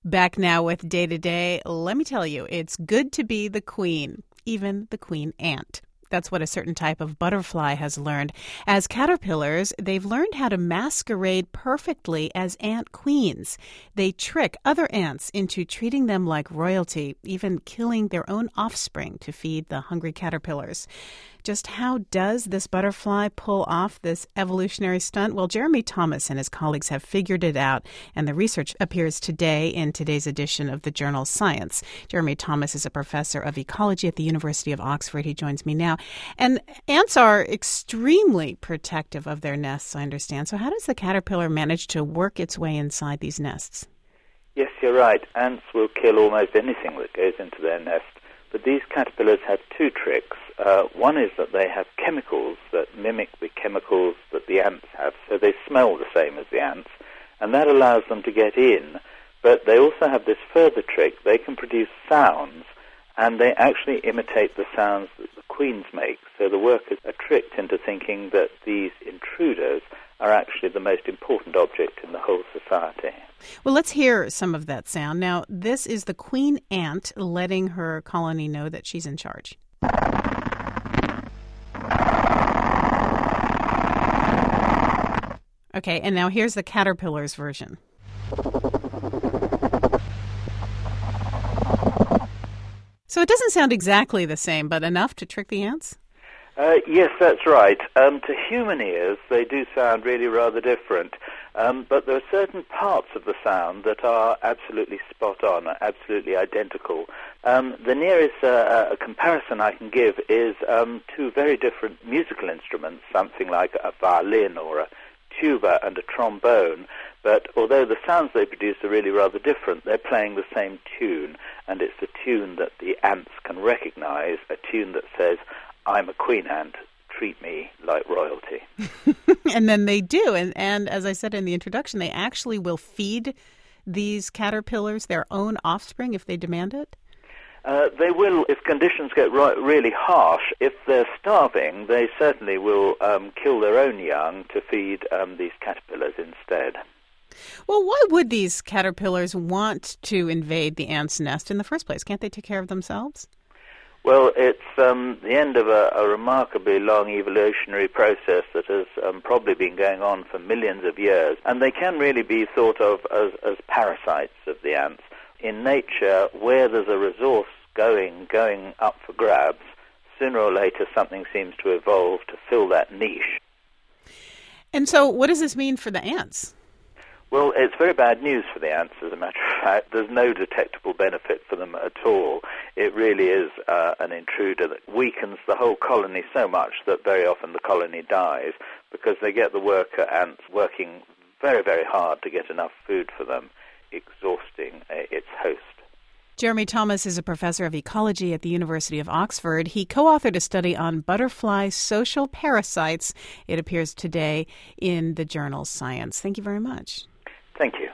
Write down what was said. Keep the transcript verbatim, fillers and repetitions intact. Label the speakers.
Speaker 1: Back now with Day to Day. Let me tell you, it's good to be the queen, even the queen ant. That's what a certain type of butterfly has learned. As caterpillars, they've learned how to masquerade perfectly as ant queens. They trick other ants into treating them like royalty, even killing their own offspring to feed the hungry caterpillars. Just how does this butterfly pull off this evolutionary stunt? Well, Jeremy Thomas and his colleagues have figured it out, and the research appears today in today's edition of the journal Science. Jeremy Thomas is a professor of ecology at the University of Oxford. He joins me now. And ants are extremely protective of their nests, I understand. So how does the caterpillar manage to work its way inside these nests?
Speaker 2: Yes, you're right. Ants will kill almost anything that goes into their nest. But these caterpillars have two tricks. Uh, one is that they have chemicals that mimic the chemicals that the ants have, so they smell the same as the ants, and that allows them to get in. But they also have this further trick. They can produce sounds, and they actually imitate the sounds that the queens make. So the workers are tricked into thinking that these intruders are actually the most important object in the whole society.
Speaker 1: Well, let's hear some of that sound. Now, this is the queen ant letting her colony know that she's in charge. Okay, and now here's the caterpillar's version. So it doesn't sound exactly the same, but enough to trick the ants?
Speaker 2: Uh, yes, that's right. Um, to human ears, they do sound really rather different. Um, but there are certain parts of the sound that are absolutely spot on, are absolutely identical. Um, the nearest uh, uh, comparison I can give is um, two very different musical instruments, something like a violin or a tuba and a trombone. But although the sounds they produce are really rather different, they're playing the same tune, and it's the tune that the ants can recognize, a tune that says, "I'm a queen ant, treat me like royalty."
Speaker 1: And then they do. And, and as I said in the introduction, they actually will feed these caterpillars their own offspring if they demand it?
Speaker 2: Uh, they will if conditions get right, really harsh. If they're starving, they certainly will um, kill their own young to feed um, these caterpillars instead.
Speaker 1: Well, why would these caterpillars want to invade the ant's nest in the first place? Can't they take care of themselves?
Speaker 2: Well, it's um, the end of a, a remarkably long evolutionary process that has um, probably been going on for millions of years, and they can really be thought of as, as parasites of the ants. In nature, where there's a resource going, going up for grabs, sooner or later something seems to evolve to fill that niche.
Speaker 1: And so what does this mean for the ants?
Speaker 2: Well, it's very bad news for the ants, as a matter of fact. There's no detectable benefit for them at all. It really is uh, an intruder that weakens the whole colony so much that very often the colony dies because they get the worker ants working very, very hard to get enough food for them, exhausting uh, its host.
Speaker 1: Jeremy Thomas is a professor of ecology at the University of Oxford. He co-authored a study on butterfly social parasites. It appears today in the journal Science. Thank you very much.
Speaker 2: Thank you.